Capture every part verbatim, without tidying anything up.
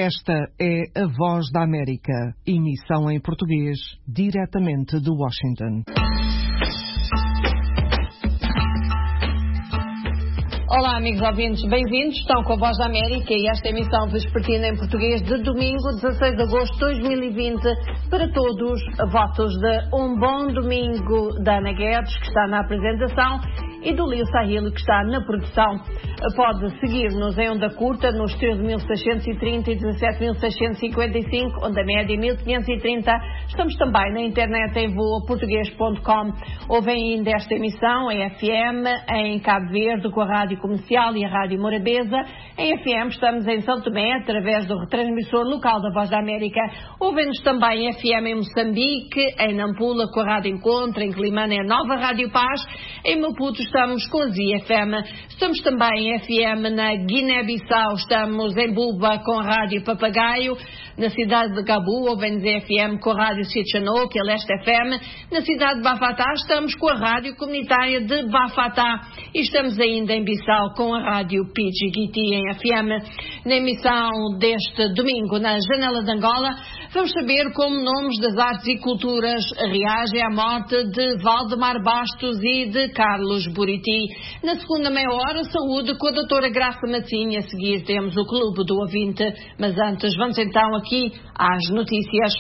Esta é a Voz da América, emissão em português, diretamente de Washington. Olá, amigos ouvintes, bem-vindos. Estão com a Voz da América e esta emissão vespertina em português de domingo, dezasseis de agosto de dois mil e vinte. Para todos, votos de um bom domingo da Ana Guedes, que está na apresentação, e do Lio Sahil, que está na produção. Pode seguir-nos em onda curta nos treze mil seiscentos e trinta e dezassete mil seiscentos e cinquenta e cinco, onda média mil quinhentos e trinta. Estamos também na internet em voa português ponto com. Ouvem ainda esta emissão em F M, em Cabo Verde, com a Rádio Comercial e a Rádio Morabeza. Em F M estamos em São Tomé, através do retransmissor local da Voz da América. Ouvem-nos também em F M em Moçambique, em Nampula com a Rádio Encontro, em Climane é a Nova Rádio Paz. Em Maputo estamos com a Z F M. Estamos também em F M na Guiné-Bissau, estamos em Buba com a Rádio Papagaio. Na cidade de Gabu ouvem-nos em F M com a Rádio Sitchano, que é Leste F M. Na cidade de Bafatá estamos com a Rádio Comunitária de Bafatá. E estamos ainda em Bissau com a Rádio Pidgiguiti em F M. Na emissão deste domingo, na Janela de Angola, vamos saber como nomes das artes e culturas reagem à morte de Valdemar Bastos e de Carlos Buriti. Na segunda meia hora, saúde com a doutora Graça Matinha. A seguir temos o Clube do Ouvinte. Mas antes, vamos então aqui às notícias.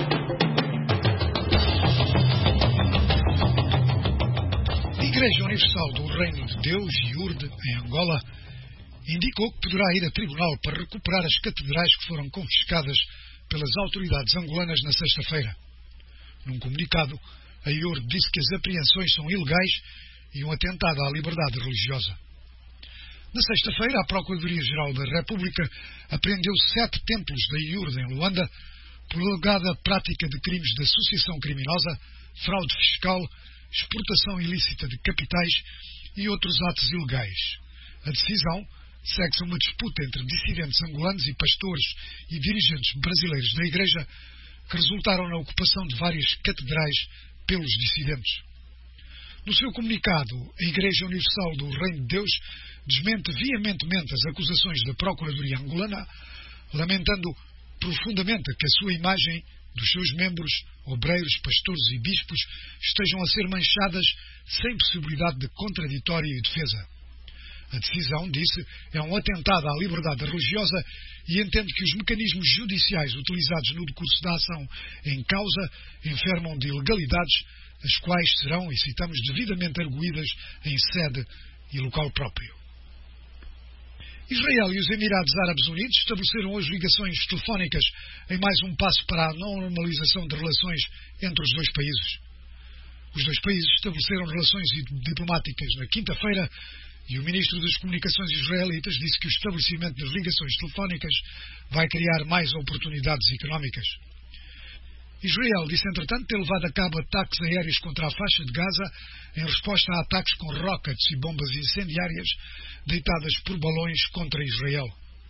A Igreja Universal do Reino de Deus, IURD, em Angola, indicou que poderá ir a tribunal para recuperar as catedrais que foram confiscadas pelas autoridades angolanas na sexta-feira. Num comunicado, a IURD disse que as apreensões são ilegais e um atentado à liberdade religiosa. Na sexta-feira, a Procuradoria-Geral da República apreendeu sete templos da IURD em Luanda por alegada prática de crimes de associação criminosa, fraude fiscal, exportação ilícita de capitais e outros atos ilegais. A decisão segue-se a uma disputa entre dissidentes angolanos e pastores e dirigentes brasileiros da Igreja que resultaram na ocupação de várias catedrais pelos dissidentes. No seu comunicado, a Igreja Universal do Reino de Deus desmente veementemente as acusações da Procuradoria angolana, lamentando profundamente que a sua imagem dos seus membros, obreiros, pastores e bispos estejam a ser manchadas sem possibilidade de contraditório e defesa. A decisão, disse, é um atentado à liberdade religiosa e entende que os mecanismos judiciais utilizados no decurso da ação em causa enfermam de ilegalidades, as quais serão, e citamos, devidamente arguídas em sede e local próprio. Israel e os Emirados Árabes Unidos estabeleceram hoje ligações telefónicas em mais um passo para a normalização de relações entre os dois países. Os dois países estabeleceram relações diplomáticas na quinta-feira e o ministro das Comunicações israelitas disse que o estabelecimento das ligações telefónicas vai criar mais oportunidades económicas. Israel disse, entretanto, ter levado a cabo ataques aéreos contra a faixa de Gaza em resposta a ataques com rockets e bombas incendiárias deitadas por balões contra Israel.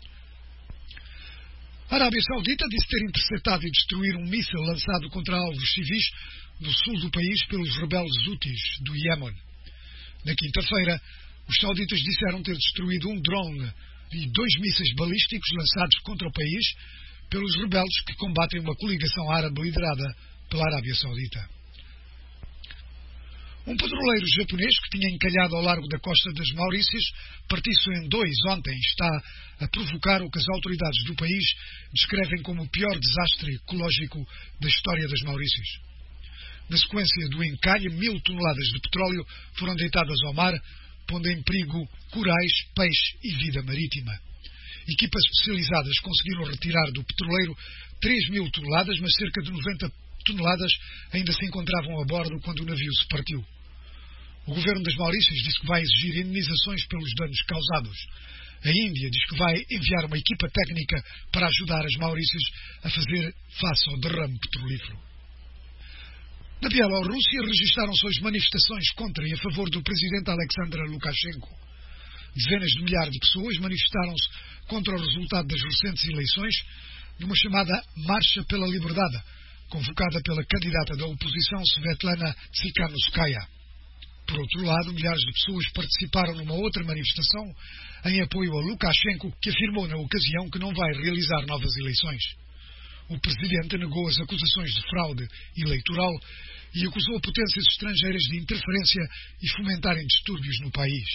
A Arábia Saudita disse ter interceptado e destruído um míssil lançado contra alvos civis no sul do país pelos rebeldes Houthis do Iémen. Na quinta-feira, os sauditas disseram ter destruído um drone e dois mísseis balísticos lançados contra o país pelos rebeldes que combatem uma coligação árabe liderada pela Arábia Saudita. Um petroleiro japonês que tinha encalhado ao largo da costa das Maurícias partiu-se em dois ontem e está a provocar o que as autoridades do país descrevem como o pior desastre ecológico da história das Maurícias. Na sequência do encalhe, mil toneladas de petróleo foram deitadas ao mar, pondo em perigo corais, peixe e vida marítima. Equipas especializadas conseguiram retirar do petroleiro três mil toneladas, mas cerca de noventa toneladas ainda se encontravam a bordo quando o navio se partiu. O governo das Maurícias disse que vai exigir indenizações pelos danos causados. A Índia diz que vai enviar uma equipa técnica para ajudar as Maurícias a fazer face ao derrame petrolífero. Na Bielorrússia registaram-se hoje manifestações contra e a favor do presidente Alexander Lukashenko. Dezenas de milhares de pessoas manifestaram-se contra o resultado das recentes eleições numa chamada Marcha pela Liberdade, convocada pela candidata da oposição Svetlana Tsikhanouskaya. Por outro lado, milhares de pessoas participaram numa outra manifestação em apoio a Lukashenko, que afirmou na ocasião que não vai realizar novas eleições. O presidente negou as acusações de fraude eleitoral e acusou potências estrangeiras de interferência e fomentarem distúrbios no país.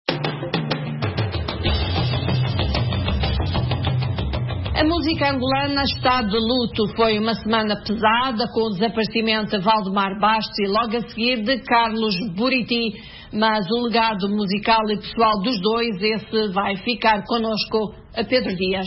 A música angolana está de luto. Foi uma semana pesada com o desaparecimento de Valdemar Bastos e logo a seguir de Carlos Buriti. Mas o legado musical e pessoal dos dois, esse vai ficar connosco, a Pedro Dias.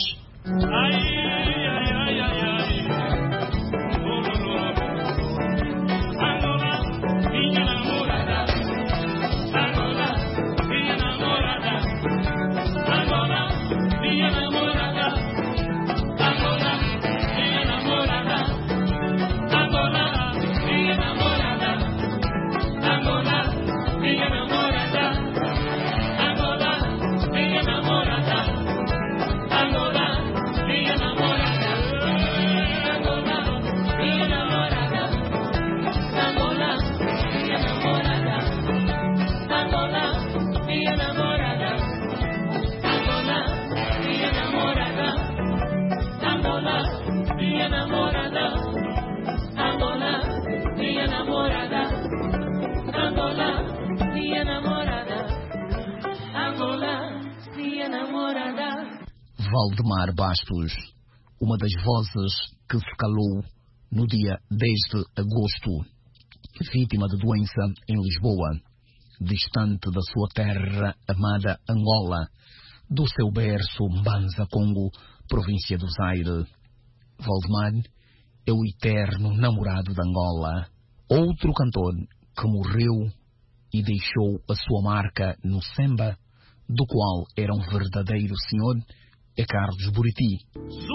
Valdemar Bastos, uma das vozes que se calou no dia dez de agosto, vítima de doença em Lisboa, distante da sua terra amada Angola, do seu berço Mbanza Congo, província do Zaire. Valdemar é o eterno namorado de Angola, outro cantor que morreu e deixou a sua marca no samba, do qual era um verdadeiro senhor, é Carlos Buriti.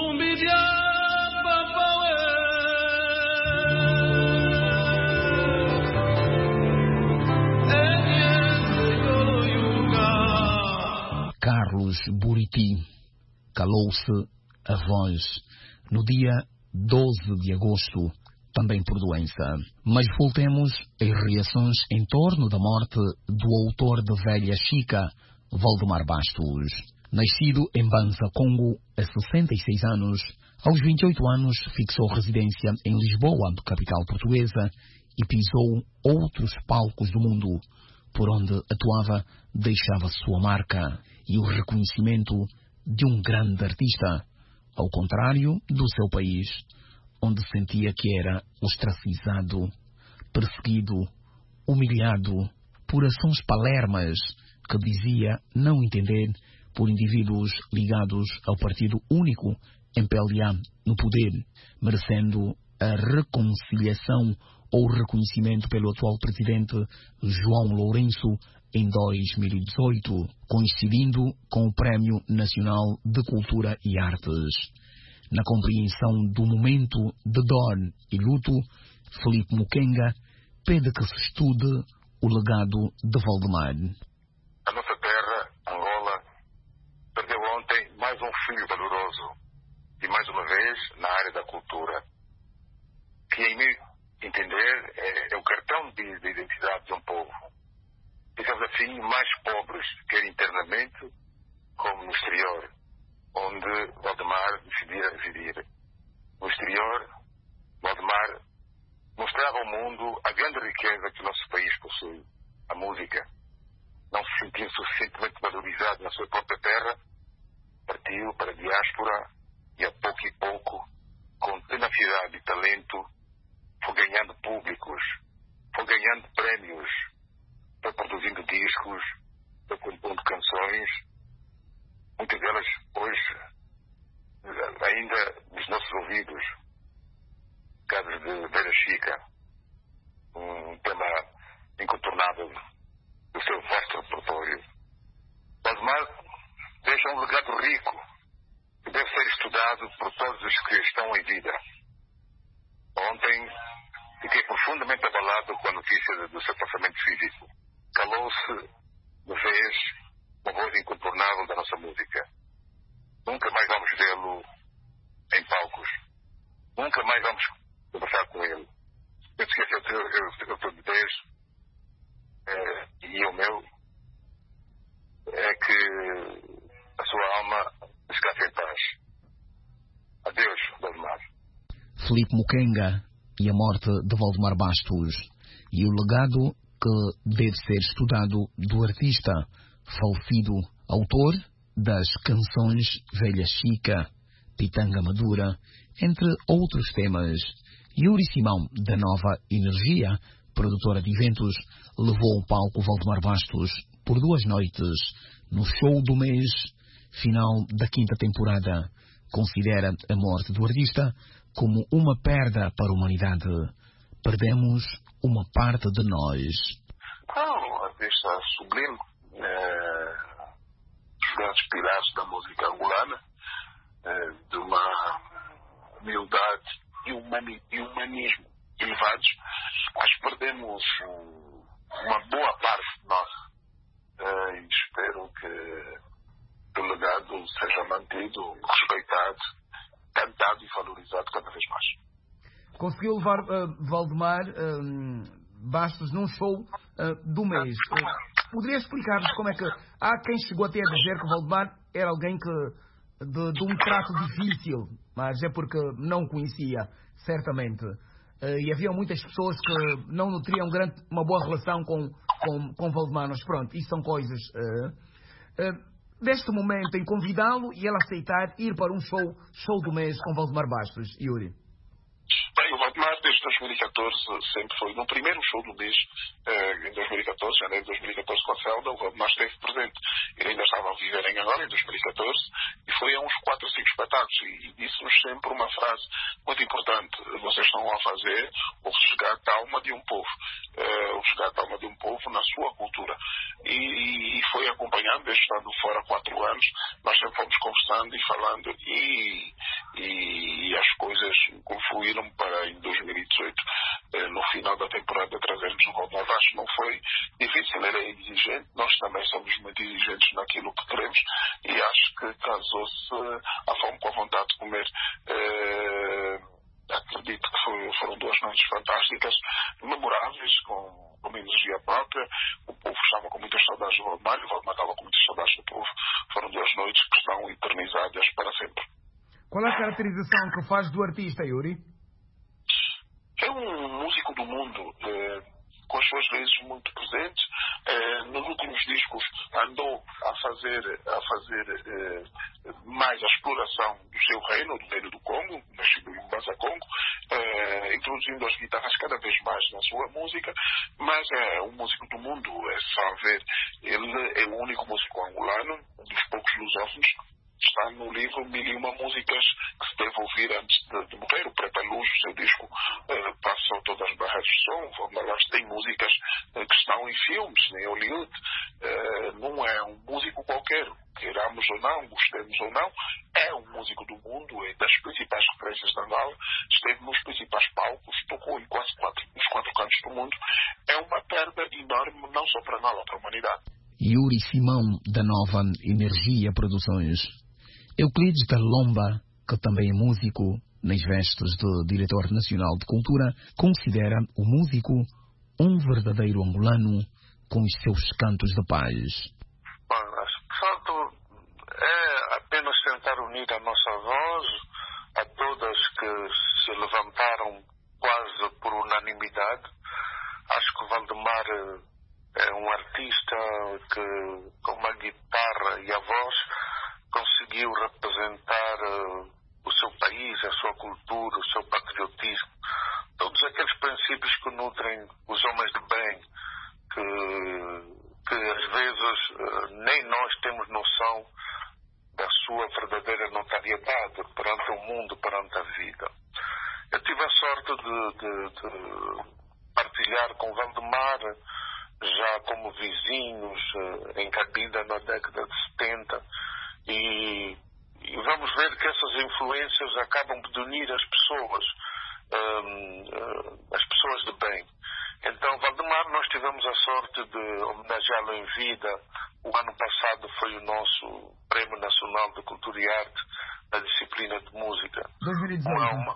Carlos Buriti calou-se a voz no dia doze de agosto, também por doença. Mas voltemos às reações em torno da morte do autor de Velha Chica, Valdemar Bastos. Nascido em Mbanza Congo a sessenta e seis anos, aos vinte e oito anos fixou residência em Lisboa, capital portuguesa, e pisou outros palcos do mundo, por onde atuava deixava sua marca e o reconhecimento de um grande artista, ao contrário do seu país, onde sentia que era ostracizado, perseguido, humilhado por ações palermas que dizia não entender por indivíduos ligados ao Partido Único M P L A no poder, merecendo a reconciliação ou reconhecimento pelo atual presidente João Lourenço em dois mil e dezoito, coincidindo com o Prémio Nacional de Cultura e Artes. Na compreensão do momento de dor e luto, Filipe Mukenga pede que se estude o legado de Valdemar. A nossa terra, Angola, perdeu ontem mais um filho valoroso e mais uma vez na área da cultura, que em meu entender é, é o cartão de, de identidade de um povo. Ficamos assim mais pobres, quer internamente como no exterior, onde Valdemar decidia residir. No exterior, Valdemar mostrava ao mundo a grande riqueza que o nosso país possui, a música. Não se sentia suficientemente valorizado na sua própria terra, partiu para a diáspora e a pouco e pouco, com tenacidade e talento, foi ganhando públicos, foi ganhando prémios, foi produzindo discos, foi compondo canções, muitas delas hoje ainda nos nossos ouvidos. Casos de Velha Chica, um tema incontornável do seu vasto repertório. Valdemar deixa um legado rico que deve ser estudado por todos os que estão em vida. Ontem fiquei profundamente abalado com a notícia do seu passamento físico. Calou-se de vez uma voz incontornável da nossa música. Nunca mais vamos vê-lo em palcos. Nunca mais vamos conversar com ele. Eu esqueci, eu estou de vez é, e o meu é que a sua alma descanse em paz. Adeus, Valdemar. Filipe Mukenga e a morte de Valdemar Bastos e o legado que deve ser estudado do artista falecido, autor das canções Velha Chica, Pitanga Madura, entre outros temas. Yuri Simão, da Nova Energia, produtora de eventos, levou ao palco Valdemar Bastos por duas noites no show do mês final da quinta temporada. Considera a morte do artista como uma perda para a humanidade. Perdemos uma parte de nós. Não, artista sublime, é, os grandes pilares da música angolana, é, de uma humildade e, humani, e humanismo elevados. Acho que perdemos uma boa parte de nós. É, e espero que o legado seja mantido, respeitado, cantado e valorizado cada vez mais. Conseguiu levar uh, Valdemar uh, Bastos num show uh, do mês. Uh, poderia explicar-nos como é que... Há quem chegou até a dizer que Valdemar era alguém que de, de um trato difícil, mas é porque não o conhecia, certamente. Uh, e havia muitas pessoas que não nutriam grande, uma boa relação com, com, com Valdemar. Mas pronto, isso são coisas... Uh, uh, deste momento em convidá-lo e ele aceitar ir para um show, show do mês com Valdemar Bastos, Yuri? Bem, o Valdemar desde dois mil e catorze sempre foi no primeiro show do mês, eh, em dois mil e catorze, janeiro de dois mil e catorze com a Celda, o Valdemar esteve presente. Ele ainda estava a viver em Angola em dois mil e catorze e foi a uns quatro ou cinco espetáculos e disse-nos sempre uma frase muito importante: vocês estão a fazer o resgate da alma de um povo, eh, o resgate da alma de um povo na sua cultura. E, e foi acompanhando, desde estando fora há quatro anos, nós sempre fomos conversando e falando e, e, e as coisas confluíram para em dois mil e dezoito, eh, no final da temporada, trazermos o Valdemar Bastos. Não foi difícil, ele é exigente, nós também somos muito exigentes naquilo que queremos e acho que casou-se a fome com a vontade de comer. Eh, acredito que foi, foram duas noites fantásticas, memoráveis, com, com uma energia própria. O povo estava com muitas saudades do Valdemar e o Valdemar estava com muitas saudades do povo. Foram duas noites que estão eternizadas para sempre. Qual é a caracterização que faz do artista, Yuri? É um músico do mundo, eh, com as suas raízes muito presentes. Eh, nos últimos discos andou a fazer, a fazer eh, mais a exploração do seu reino, do reino do Congo, nascido em Mbanza Congo, eh, introduzindo as guitarras cada vez mais na sua música, mas é um músico do mundo, é só ver. Ele é o único músico angolano, um dos poucos lusófonos. Está no livro Mil e Uma Músicas que se deve ouvir antes de, de morrer. O Preta Luz, o seu disco, uh, passou todas as barreiras de som. O Valdemar tem músicas uh, que estão em filmes, em Hollywood. Uh, não é um músico qualquer, queiramos ou não, gostemos ou não. É um músico do mundo, é das principais referências da Angola. Esteve nos principais palcos, tocou em quase quatro, nos quatro cantos do mundo. É uma perda enorme, não só para Angola, para a humanidade. Yuri Simão, da Nova Energia Produções. Euclides da Lomba, que também é músico, nas vestes de Diretor Nacional de Cultura, considera o músico um verdadeiro angolano com os seus cantos de paz. Bom, de facto, é apenas tentar unir a nossa voz a todas que se levantaram quase por unanimidade. Acho que o Valdemar é um artista que, com a guitarra e a voz, conseguiu representar uh, o seu país, a sua cultura, o seu patriotismo, todos aqueles princípios que nutrem os homens de bem, que, que às vezes uh, nem nós temos noção da sua verdadeira notariedade perante o mundo, perante a vida. Eu tive a sorte de, de, de partilhar com Valdemar, já como vizinhos, uh, em Cabinda na década de setenta, E, e vamos ver que essas influências acabam de unir as pessoas, um, uh, as pessoas de bem. Então, Valdemar, nós tivemos a sorte de homenageá-lo em vida. O ano passado foi o nosso Prémio Nacional de Cultura e Arte na disciplina de música. dois mil e dezoito. Uma,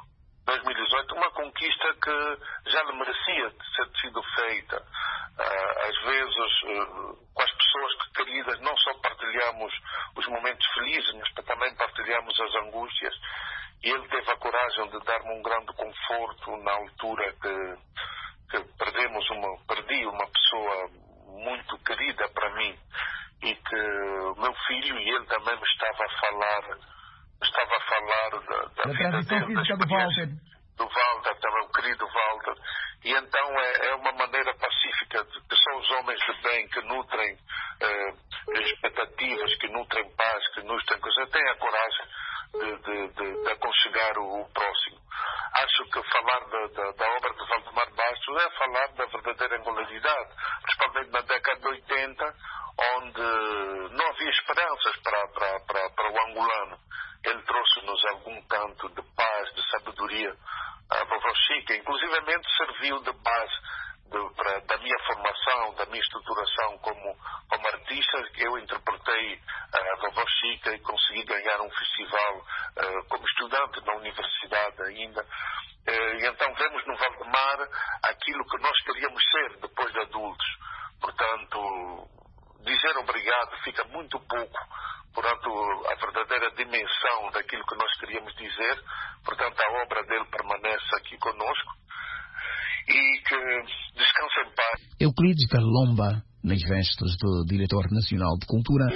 dois mil e dezoito, uma conquista que já lhe merecia ter sido feita. Uh, às vezes, uh, com as pessoas queridas, não só partilhamos os momentos felizes, mas também partilhamos as angústias. E ele teve a coragem de dar-me um grande conforto na altura que, que perdemos uma, perdi uma pessoa muito querida para mim. E que o meu filho e ele também me estava a falar, estava a falar da, da, da vida dele, física do Walter. Do Walter, também o querido Walter. E então é, é uma maneira pacífica de, que são os homens de bem que nutrem eh, expectativas, que nutrem paz, que nutrem coisas, têm a coragem de, de, de, de aconchegar o, o próximo. Acho que falar da, da, da obra de Valdemar Bastos é falar da verdadeira angolaridade, principalmente na década de oitenta, onde não havia esperanças para, para, para, para o angolano. Ele trouxe-nos algum tanto de paz, de sabedoria. A vovó Chica, inclusivamente, serviu de base de, para, da minha formação, da minha estruturação como, como artista. Eu interpretei a vovó Chica e consegui ganhar um festival uh, como estudante na universidade ainda. Uh, e então vemos no Valdemar aquilo que nós queríamos ser depois de adultos. Portanto, dizer obrigado fica muito pouco, portanto, a verdadeira dimensão daquilo que nós queríamos dizer. Portanto, a obra dele permanece aqui conosco e que descanse em paz. Euclides da Lomba, nas vestes do Diretor Nacional de Cultura.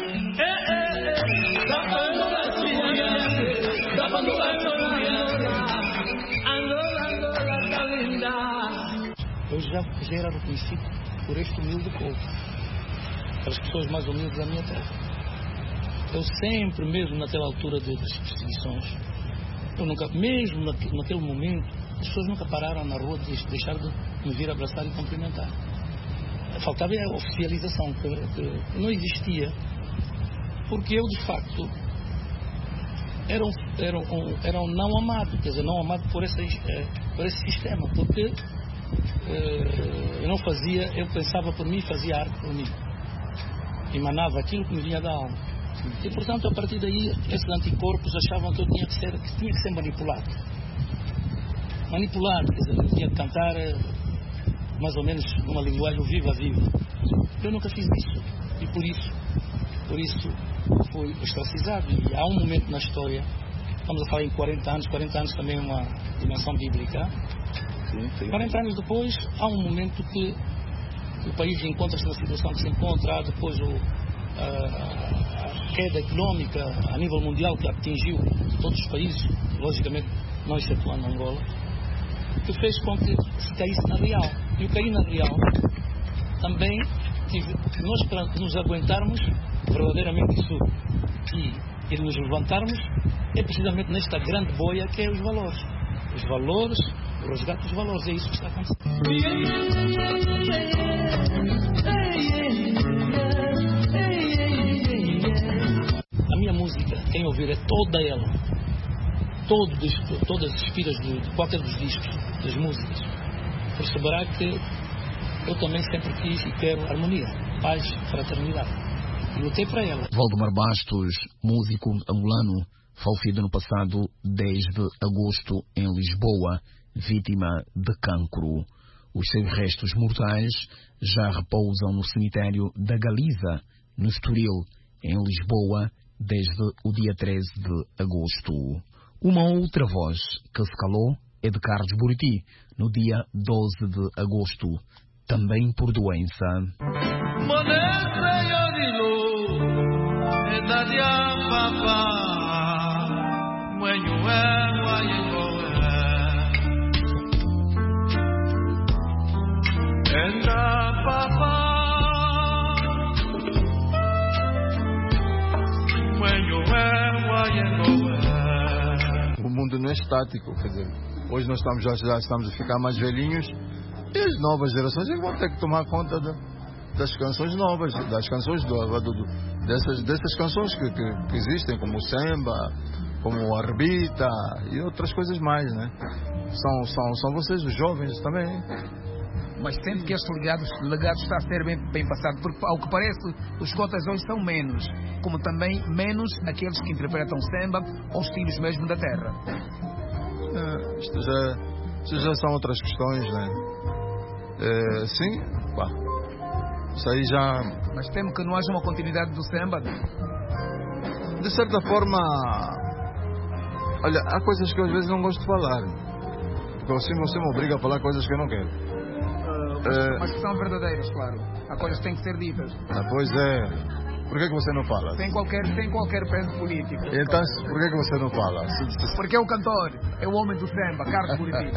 Eu já, já era reconhecido por este humilde povo, as pessoas mais humildes da minha terra. Eu sempre, mesmo naquela altura de, das perseguições, eu nunca, mesmo naquele, naquele momento, as pessoas nunca pararam na rua de deixar de me vir abraçar e cumprimentar. Faltava a oficialização, que, que não existia, porque eu, de facto, era um, era um, era um não amado, quer dizer, não amado por esse, por esse sistema, porque eu não fazia, eu pensava por mim e fazia arte por mim. Emanava aquilo que me vinha da alma. E, portanto, a partir daí, esses anticorpos achavam que eu tinha que ser, que tinha que ser manipulado. Manipulado, quer dizer, eu tinha que cantar mais ou menos numa linguagem viva, viva. Eu nunca fiz isso. E por isso, por isso fui ostracizado. E há um momento na história, estamos a falar em quarenta anos, quarenta anos também é uma dimensão bíblica. Sim, sim. quarenta anos depois, há um momento que o país encontra-se na situação que se encontra. Há depois o, a, a queda económica a nível mundial que atingiu todos os países, logicamente não excetuando Angola, que fez com que se caísse na real. E o cair na real também tive, nós, para nos aguentarmos verdadeiramente isso e, e nos levantarmos, é precisamente nesta grande boia que é os valores. Os valores, o resgate dos valores, é isso que está acontecendo. A minha música, quem ouvir, é toda ela, todo disco, todas as espiras de, de qualquer dos discos, das músicas, perceberá que eu também sempre quis e quero harmonia, paz, fraternidade. E lutei para ela. Valdemar Bastos, músico angolano, falecido no passado dez de agosto em Lisboa, vítima de cancro. Os seus restos mortais já repousam no cemitério da Galiza, no Estoril, em Lisboa, desde o dia treze de agosto. Uma outra voz que se calou é de Carlos Buriti, no dia doze de agosto, também por doença. O mundo não é estático, quer dizer, hoje nós estamos, já, já estamos a ficar mais velhinhos e as novas gerações vão ter que tomar conta de, das canções novas, das canções do, do, do, dessas, dessas canções que, que, que existem, como o samba, como a arbita e outras coisas mais, né? São, são, são vocês, os jovens também. Mas sente que este legado, legado está a ser bem, bem passado, porque ao que parece os cotas hoje são menos, como também menos aqueles que interpretam samba ou estilos mesmo da terra. É, isto, já, isto já são outras questões, né? É, sim, pá. Isso aí já... Mas temo que não haja uma continuidade do samba. De certa forma... Olha, há coisas que eu às vezes não gosto de falar. Porque assim você me obriga a falar coisas que eu não quero. Uh, mas, é... mas que são verdadeiras, claro. Há coisas que têm que ser ditas. Ah, pois é. Por que, que você não fala? Sem qualquer, sem qualquer peso político. Então, por que, que você não fala? Porque é o cantor, é o homem do samba, Carlos Buriti.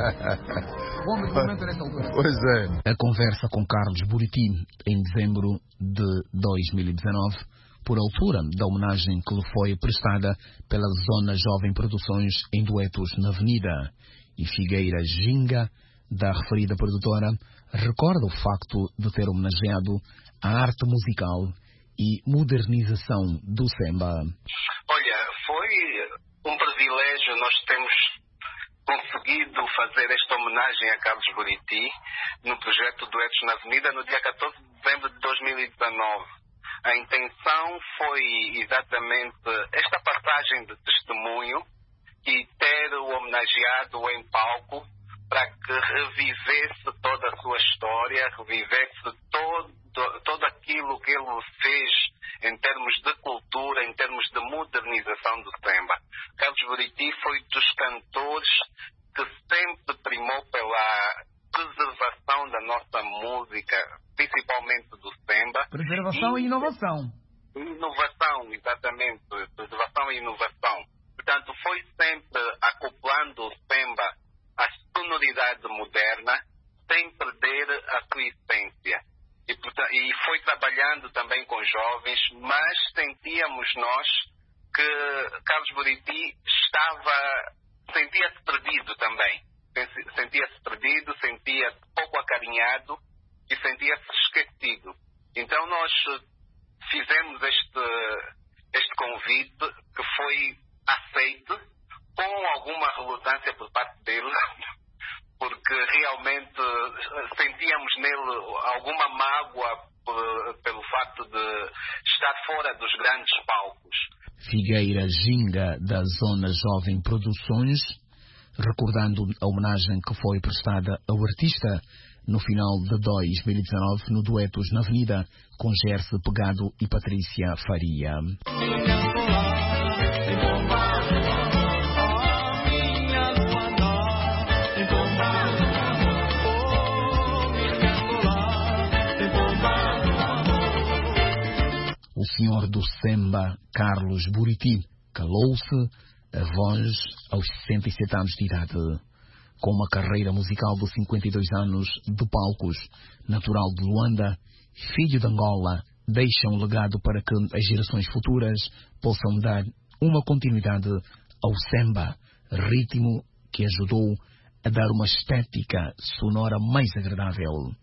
O homem do momento nesta altura. Pois é. A conversa com Carlos Buriti, em dezembro de dois mil e dezanove, por altura da homenagem que lhe foi prestada pela Zona Jovem Produções em duetos na Avenida, e Figueira Ginga, da referida produtora, recorda o facto de ter homenageado a arte musical e modernização do samba. Olha, foi um privilégio nós temos conseguido fazer esta homenagem a Carlos Buriti no projeto Duetos na Avenida no dia catorze de dezembro de dois mil e dezanove. A intenção foi exatamente esta passagem de testemunho e ter o homenageado em palco para que revivesse toda a sua história, revivesse todo, todo aquilo que ele fez em termos de cultura, em termos de modernização do samba. Carlos Buriti foi dos cantores que sempre primou pela preservação da nossa música, principalmente do samba. Preservação e, e inovação. Inovação, exatamente. Preservação e inovação. Portanto, foi sempre acoplando o samba à sonoridade moderna, sem perder a sua essência. E, portanto, e foi trabalhando também com jovens, mas sentíamos nós que Carlos Buriti estava, sentia-se perdido também. Sentia-se perdido, sentia-se pouco acarinhado e sentia-se esquecido. Então nós fizemos este, este convite que foi aceito com alguma relutância por parte dele, porque realmente sentíamos nele alguma mágoa pelo facto de estar fora dos grandes palcos. Figueira Ginga, da Zona Jovem Produções, recordando a homenagem que foi prestada ao artista no final de dois mil e dezanove no Duetos na Avenida, com Gerce Pegado e Patrícia Faria. O senhor do samba, Carlos Buriti, calou-se a voz aos sessenta e sete anos de idade. Com uma carreira musical de cinquenta e dois anos de palcos, natural de Luanda, filho de Angola, deixa um legado para que as gerações futuras possam dar uma continuidade ao samba, ritmo que ajudou a dar uma estética sonora mais agradável.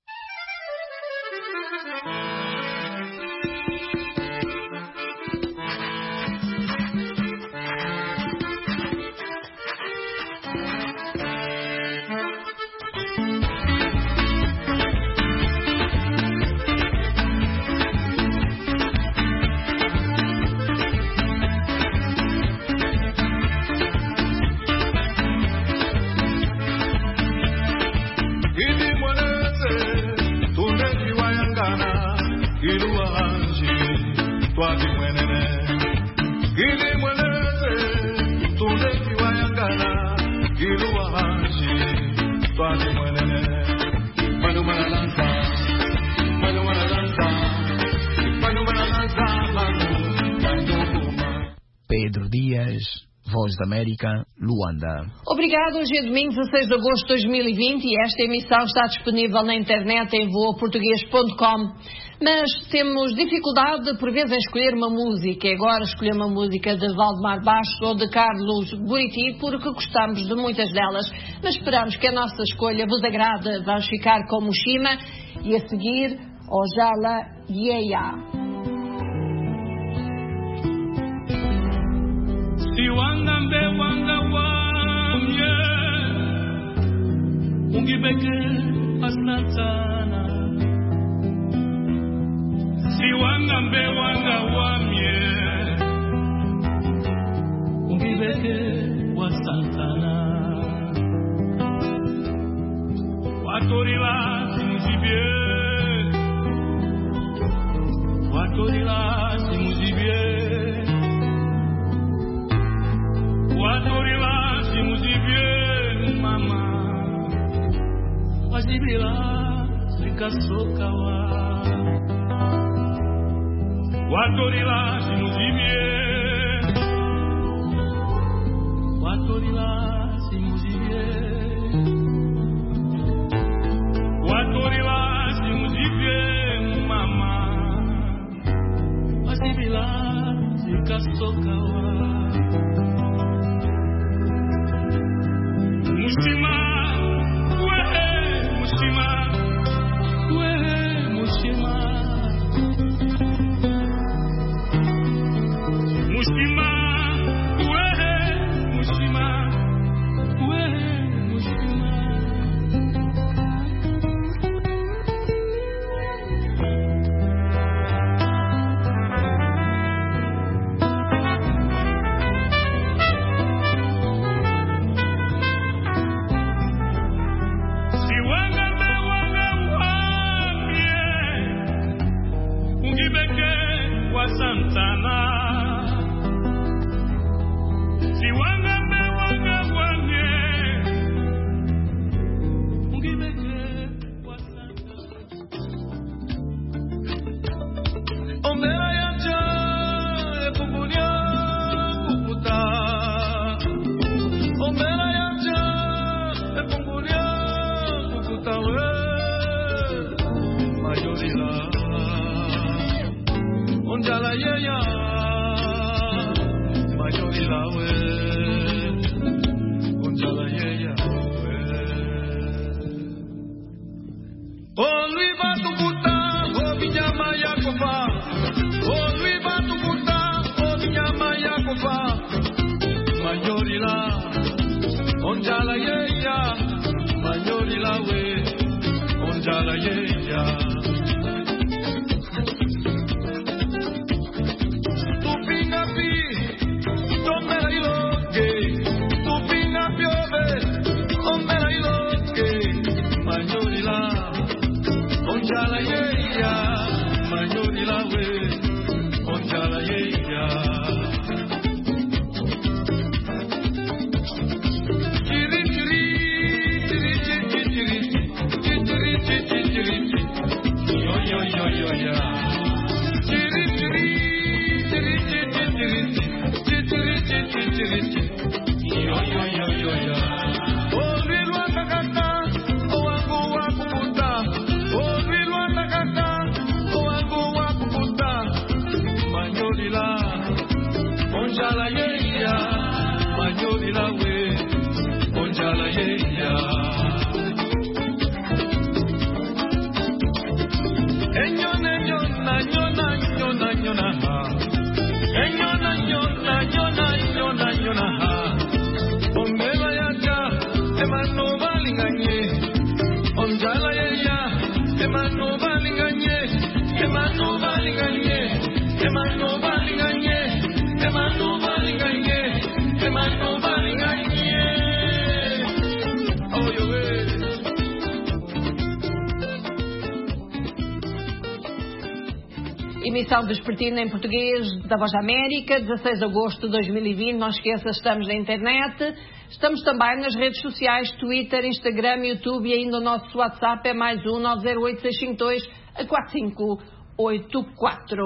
Pedro Dias, Voz da América, Luanda. Obrigado. Hoje é domingo, dezasseis de agosto de dois mil e vinte, e esta emissão está disponível na internet em voa português ponto com. Mas temos dificuldade, por vezes, em escolher uma música. E agora escolher uma música de Valdemar Bastos ou de Carlos Buriti, porque gostamos de muitas delas. Mas esperamos que a nossa escolha vos agrade. Vamos ficar com Mushima e, a seguir, Ojala Yeya. Siwangambe wanga wamye ungibeke asantana. Siwangambe wanga wamye ungibeke wasantana. Watorila simuzibie, watorila simuzibie, watorila simuzibie, mama, wazibila zikasokawa, watorila simuzibie, watorila simuzibie. Watorila simuzibie mama, wasibila zikasokawa. Mushima, wehe mushima, wehe mushima, mushima, wehe mushima, wehe mushima. Santana, si wanga me wanga wanye, ungibeke wa Santana. Omera yacha epupunya kuputa, omera yacha epupunya kuputa we, mayorila. Onjala yeya, mayorila we. Onjala yeya we. Oliva tu puta, o vinyama yakofa. Oliva tu puta, o vinyama yakofa. Mayorila, onjala yeya, mayorila we. Onjala yeya. Onjala yeya, mayorila we, onjala yeya. Chiri chiri, chiri chiri chiri, chiri chiri chiri, yo yo yo yo ya. Chiri chiri, chiri chiri chiri, chiri chiri chiri, yo yo yo yo ya. Olilwa kakata, owangu wakuputa. Onjala yeya, mayorila we, onjala yeya. Enyona nyona nyona nyona nyona ha. Enyona nyona nyona nyona nyona ha. Omela yacha, emano balinganye. Onjala yeya, emano balinganye, emano balinganye, emano balinganye. Emanu balinganye, emanu balinganye. Oh yo we. Emissão vespertina em português da Voz da América, dezasseis de agosto de dois mil e vinte. Não esqueça, estamos na internet. Estamos também nas redes sociais, Twitter, Instagram, YouTube e ainda o nosso WhatsApp é mais um nove zero oito seis cinco dois quatro cinco oito quatro.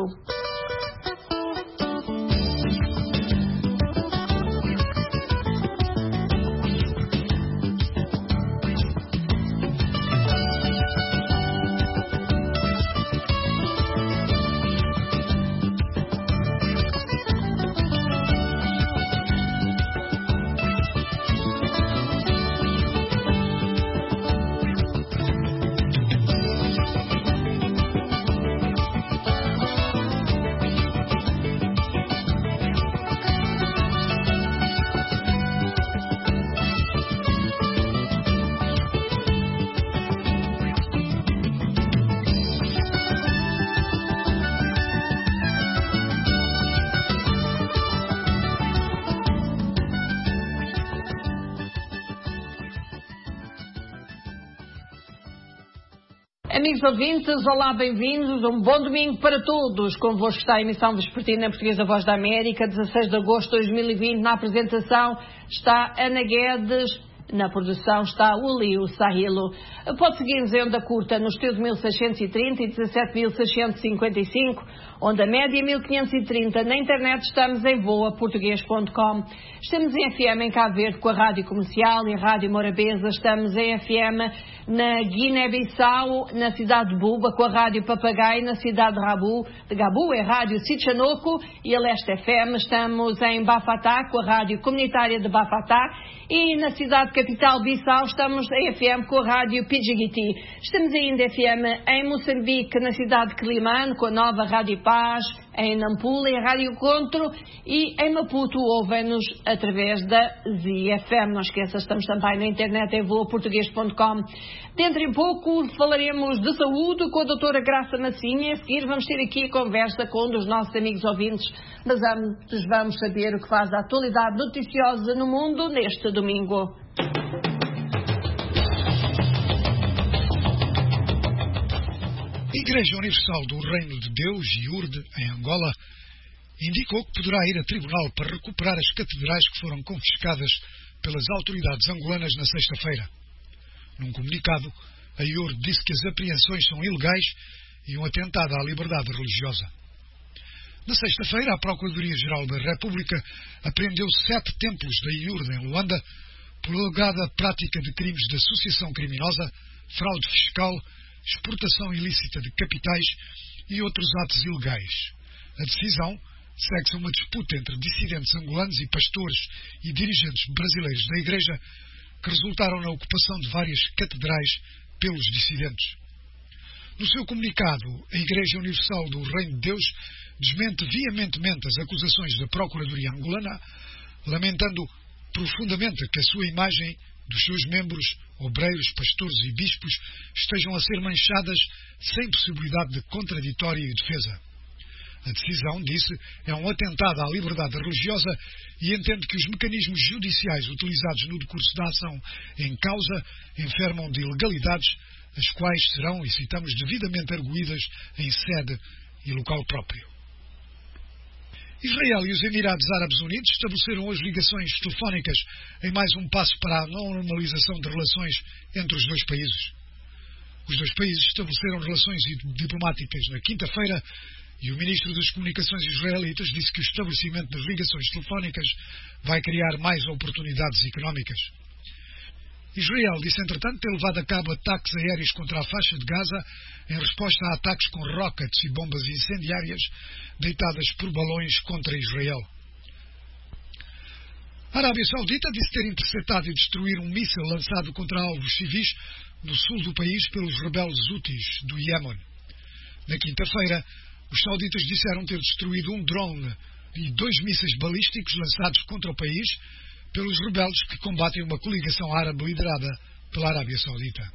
amigos ouvintes, olá, bem-vindos, um bom domingo para todos. Convosco está a emissão vespertina portuguesa da Voz da América, dezasseis de agosto de dois mil e vinte. Na apresentação está Ana Guedes, na produção está o Lio Sahilo. Pode seguir-nos em onda curta nos treze mil seiscentos e trinta e dezassete mil seiscentos e cinquenta e cinco, onda média mil quinhentos e trinta. Na internet estamos em voa português ponto com. Estamos em F M em Cabo Verde com a Rádio Comercial e a Rádio Morabeza. Estamos em F M na Guiné-Bissau, na cidade de Buba, com a Rádio Papagaio, na cidade de Rabu, de Gabu, é a Rádio Sichanoco e a Leste F M. Estamos em Bafatá, com a Rádio Comunitária de Bafatá, e na cidade capital Bissau estamos em F M com a Rádio Pidjigiti. Estamos ainda em F M em Moçambique, na cidade de Quelimane, com a nova Rádio Paz, em Nampula, em Rádio Contro, e em Maputo ouvem-nos através da Z F M. Não esqueça, estamos também na internet em voa português ponto com. Dentro em pouco falaremos de saúde com a doutora Graça Massinha. A seguir vamos ter aqui a conversa com um dos nossos amigos ouvintes, mas antes vamos saber o que faz a atualidade noticiosa no mundo neste domingo. A Igreja Universal do Reino de Deus, IURD, em Angola, indicou que poderá ir a tribunal para recuperar as catedrais que foram confiscadas pelas autoridades angolanas na sexta-feira. Num comunicado, a IURD disse que as apreensões são ilegais e um atentado à liberdade religiosa. Na sexta-feira, a Procuradoria-Geral da República apreendeu sete templos da IURD em Luanda por alegada prática de crimes de associação criminosa, fraude fiscal, exportação ilícita de capitais e outros atos ilegais. A decisão segue-se a uma disputa entre dissidentes angolanos e pastores e dirigentes brasileiros da Igreja que resultaram na ocupação de várias catedrais pelos dissidentes. No seu comunicado, a Igreja Universal do Reino de Deus desmente veementemente as acusações da Procuradoria angolana, lamentando profundamente que a sua imagem dos seus membros, obreiros, pastores e bispos estejam a ser manchadas sem possibilidade de contraditório e defesa. A decisão, disse, é um atentado à liberdade religiosa e entende que os mecanismos judiciais utilizados no decurso da ação em causa enfermam de ilegalidades, as quais serão, e citamos, devidamente arguídas em sede e local próprio. Israel e os Emirados Árabes Unidos estabeleceram hoje ligações telefónicas em mais um passo para a normalização de relações entre os dois países. Os dois países estabeleceram relações diplomáticas na quinta-feira e o ministro das Comunicações israelitas disse que o estabelecimento das ligações telefónicas vai criar mais oportunidades económicas. Israel disse, entretanto, ter levado a cabo ataques aéreos contra a faixa de Gaza em resposta a ataques com rockets e bombas incendiárias deitadas por balões contra Israel. A Arábia Saudita disse ter interceptado e destruído um míssil lançado contra alvos civis no sul do país pelos rebeldes Houthis do Iémen. Na quinta-feira, os sauditas disseram ter destruído um drone e dois mísseis balísticos lançados contra o país pelos rebeldes que combatem uma coligação árabe liderada pela Arábia Saudita.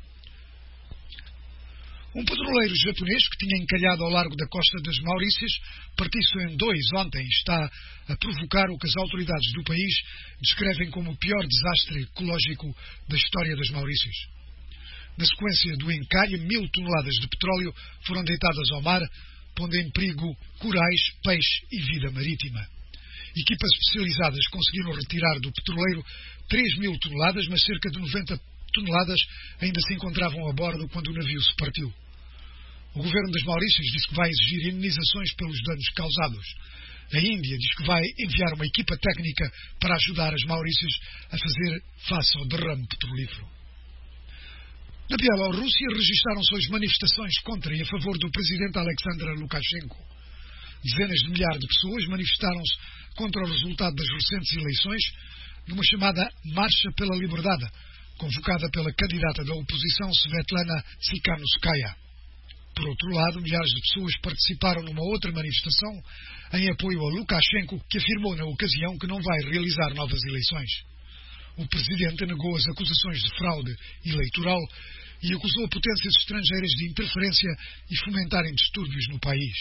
Um petroleiro japonês que tinha encalhado ao largo da costa das Maurícias partiu-se em dois ontem está a provocar o que as autoridades do país descrevem como o pior desastre ecológico da história das Maurícias. Na sequência do encalhe, mil toneladas de petróleo foram deitadas ao mar, pondo em perigo corais, peixe e vida marítima. Equipas especializadas conseguiram retirar do petroleiro três mil toneladas, mas cerca de noventa toneladas ainda se encontravam a bordo quando o navio se partiu. O governo das Maurícias diz que vai exigir indenizações pelos danos causados. A Índia diz que vai enviar uma equipa técnica para ajudar as Maurícias a fazer face ao derrame petrolífero. Na Bielorrússia registaram-se hoje manifestações contra e a favor do presidente Alexander Lukashenko. Dezenas de milhares de pessoas manifestaram-se contra o resultado das recentes eleições numa chamada Marcha pela Liberdade, convocada pela candidata da oposição Svetlana Tsikhanouskaya. Por outro lado, milhares de pessoas participaram numa outra manifestação em apoio a Lukashenko, que afirmou na ocasião que não vai realizar novas eleições. O presidente negou as acusações de fraude eleitoral e acusou potências estrangeiras de interferência e fomentarem distúrbios no país.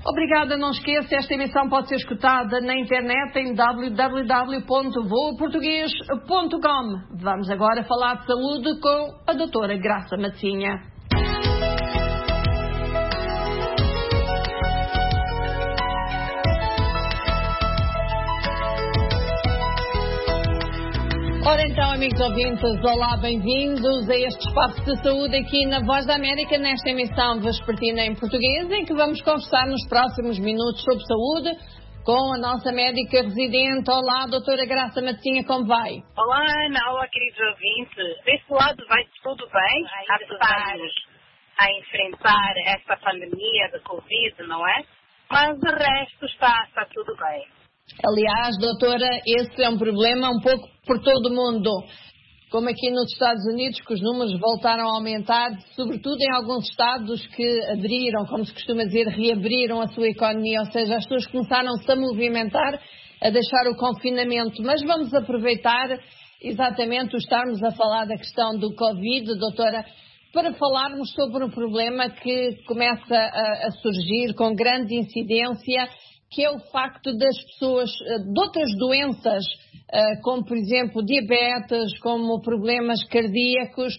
Obrigada, não esqueça, esta emissão pode ser escutada na internet em w w w ponto voo português ponto com. Vamos agora falar de saúde com a doutora Graça Matzinha. Ora então, amigos ouvintes, olá, bem-vindos a este espaço de saúde aqui na Voz da América, nesta emissão vespertina em português, em que vamos conversar nos próximos minutos sobre saúde com a nossa médica residente. Olá, doutora Graça Matzinha, como vai? Olá, Ana, olá, queridos ouvintes. Deste lado vai tudo bem, apesar a enfrentar esta pandemia da Covid, não é? Mas o resto está, está tudo bem. Aliás, doutora, esse é um problema um pouco por todo o mundo. Como aqui nos Estados Unidos, que os números voltaram a aumentar, sobretudo em alguns estados que abriram, como se costuma dizer, reabriram a sua economia, ou seja, as pessoas começaram-se a movimentar, a deixar o confinamento. Mas vamos aproveitar exatamente o estarmos a falar da questão do Covid, doutora, para falarmos sobre um problema que começa a, a surgir com grande incidência, que é o facto das pessoas de outras doenças, como por exemplo diabetes, como problemas cardíacos,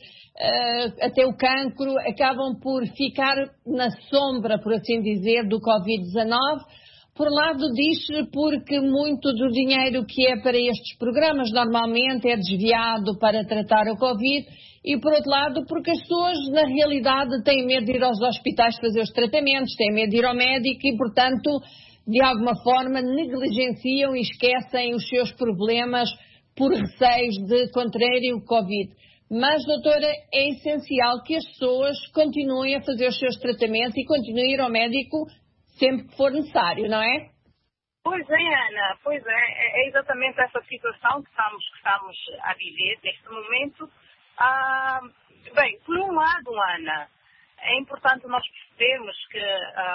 até o cancro, acabam por ficar na sombra, por assim dizer, do covid dezenove. Por lado diz porque muito do dinheiro que é para estes programas normalmente é desviado para tratar o Covid, e por outro lado porque as pessoas na realidade têm medo de ir aos hospitais fazer os tratamentos, têm medo de ir ao médico e portanto de alguma forma negligenciam e esquecem os seus problemas por receios de contraírem o Covid. Mas, doutora, é essencial que as pessoas continuem a fazer os seus tratamentos e continuem a ir ao médico sempre que for necessário, não é? Pois é, Ana, pois é, é exatamente essa situação que estamos, que estamos a viver neste momento. Ah, bem, por um lado, Ana, é importante nós percebermos que ah,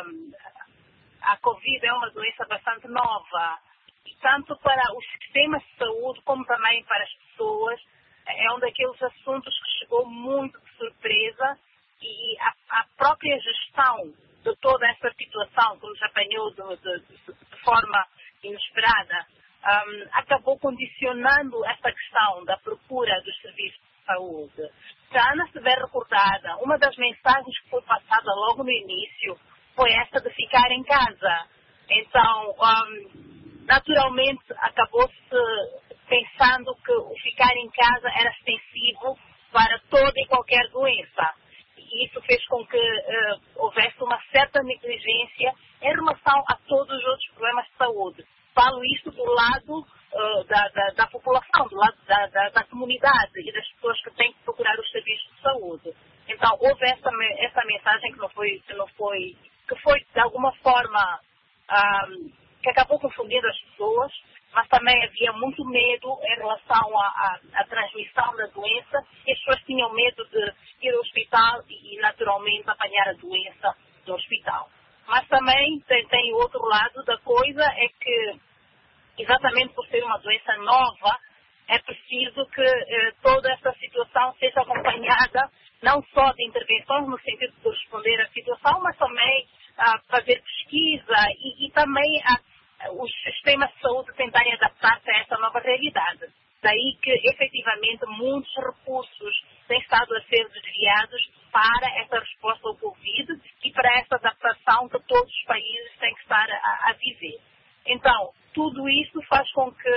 a Covid é uma doença bastante nova, tanto para os sistemas de saúde como também para as pessoas. É um daqueles assuntos que chegou muito de surpresa e a, a própria gestão de toda essa situação que nos apanhou de, de, de forma inesperada um, acabou condicionando esta questão da procura dos serviços de saúde. Se a Ana estiver recordada, uma das mensagens que foi passada logo no início foi essa de ficar em casa. Então, um, naturalmente, acabou-se pensando que o ficar em casa era extensivo para toda e qualquer doença. E isso fez com que uh, houvesse uma certa negligência em relação a todos os outros problemas de saúde. Falo isso do lado uh, da, da, da população, do lado da, da, da comunidade e das pessoas que têm que procurar os serviços de saúde. Então, houve essa, essa mensagem que não foi, que não foi, que foi de alguma forma, um, que acabou confundindo as pessoas, mas também havia muito medo em relação à transmissão da doença e as pessoas tinham medo de ir ao hospital e, e naturalmente, apanhar a doença no hospital. Mas também tem, tem outro lado da coisa, é que, exatamente por ser uma doença nova, é preciso que eh, toda essa situação seja acompanhada não só de intervenções no sentido de responder à situação, mas também ah, fazer pesquisa e, e também a os sistemas de saúde tentarem adaptar-se a essa nova realidade. Daí que, efetivamente, muitos recursos têm estado a ser desviados para essa resposta ao Covid e para essa adaptação que todos os países têm que estar a, a viver. Então, tudo isso faz com que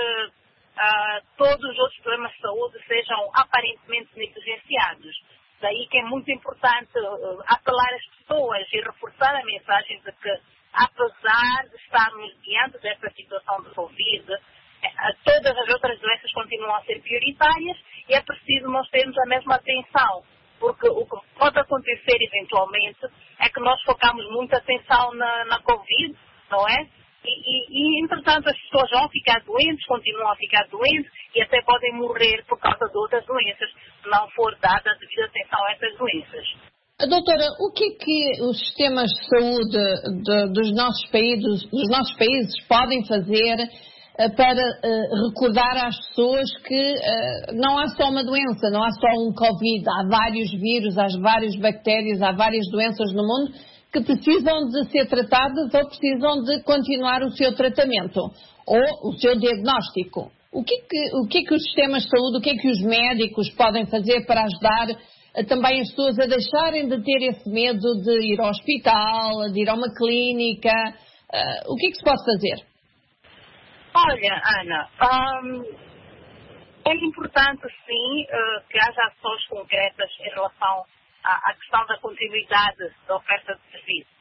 uh, todos os outros problemas de saúde sejam aparentemente negligenciados. Daí que é muito importante uh, apelar às pessoas e reforçar a mensagem de que, apesar de estarmos diante desta situação de Covid, todas as outras doenças continuam a ser prioritárias e é preciso nós termos a mesma atenção, porque o que pode acontecer eventualmente é que nós focamos muita atenção na, na Covid, não é? E, e, e, entretanto, as pessoas vão ficar doentes, continuam a ficar doentes e até podem morrer por causa de outras doenças, se não for dada a devida atenção a essas doenças. Doutora, o que é que os sistemas de saúde de, dos, nossos países, dos nossos países podem fazer uh, para uh, recordar às pessoas que uh, não há só uma doença, não há só um Covid, há vários vírus, há várias bactérias, há várias doenças no mundo que precisam de ser tratadas ou precisam de continuar o seu tratamento ou o seu diagnóstico. O que é que, o que é que os sistemas de saúde, o que é que os médicos podem fazer para ajudar uh, também as pessoas a deixarem de ter esse medo de ir ao hospital, de ir a uma clínica? Uh, o que é que se pode fazer? Olha, Ana, hum, é importante sim uh, que haja ações concretas em relação à, à questão da continuidade da oferta de serviços.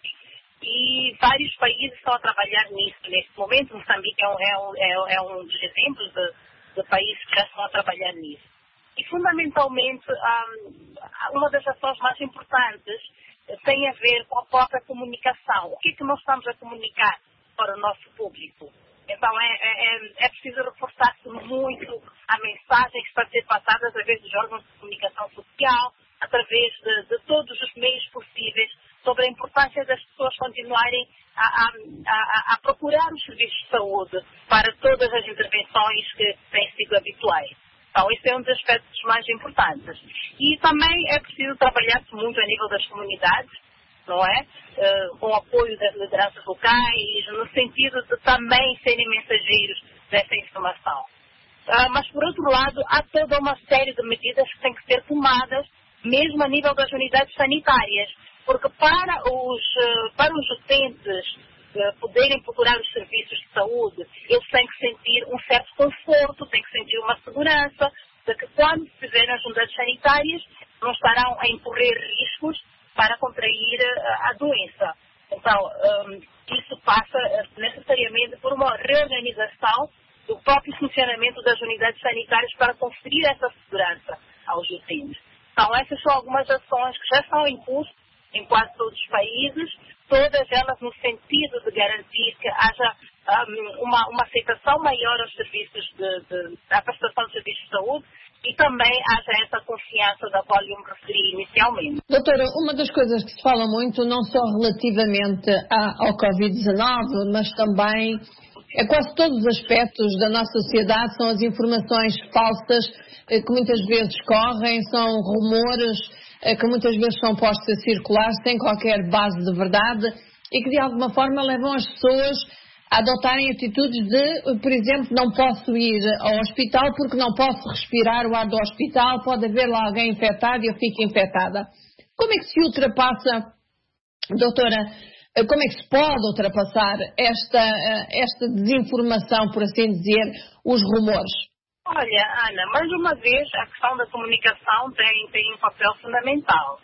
E vários países estão a trabalhar nisso neste momento. Moçambique é um, é um, é um, é um dos exemplos de, de países que já estão a trabalhar nisso. E fundamentalmente, hum, uma das ações mais importantes tem a ver com a própria comunicação. O que é que nós estamos a comunicar para o nosso público? Então é, é, é preciso reforçar-se muito a mensagem que está a ser passada através dos órgãos de comunicação social, através de, de todos os meios possíveis, sobre a importância das pessoas continuarem a, a, a, a procurar os serviços de saúde para todas as intervenções que têm sido habituais. Então, esse é um dos aspectos mais importantes. E também é preciso trabalhar-se muito a nível das comunidades, não é? Uh, com o apoio das lideranças locais, no sentido de também serem mensageiros dessa informação. Uh, mas, por outro lado, há toda uma série de medidas que têm que ser tomadas, mesmo a nível das unidades sanitárias, porque para os, uh, para os utentes uh, poderem procurar os serviços de saúde, eles têm que sentir um certo conforto, têm que sentir uma segurança, de que quando estiverem nas unidades sanitárias não estarão a incorrer riscos para contrair a doença. Então, um, isso passa necessariamente por uma reorganização do próprio funcionamento das unidades sanitárias para conferir essa segurança aos utentes. Então, essas são algumas ações que já estão em curso em quase todos os países, todas elas no sentido de garantir que haja um, uma, uma aceitação maior aos serviços de, de, à prestação de serviços de saúde, e também haja essa confiança da qual eu me referi inicialmente. Doutora, uma das coisas que se fala muito, não só relativamente a, ao covid dezenove, mas também a quase todos os aspectos da nossa sociedade, são as informações falsas eh, que muitas vezes correm, são rumores eh, que muitas vezes são postos a circular sem qualquer base de verdade e que de alguma forma levam as pessoas a adotarem atitudes de, por exemplo, não posso ir ao hospital porque não posso respirar o ar do hospital, pode haver lá alguém infectado e eu fico infectada. Como é que se ultrapassa, doutora, como é que se pode ultrapassar esta, esta desinformação, por assim dizer, os rumores? Olha, Ana, mais uma vez a questão da comunicação tem, tem um papel fundamental.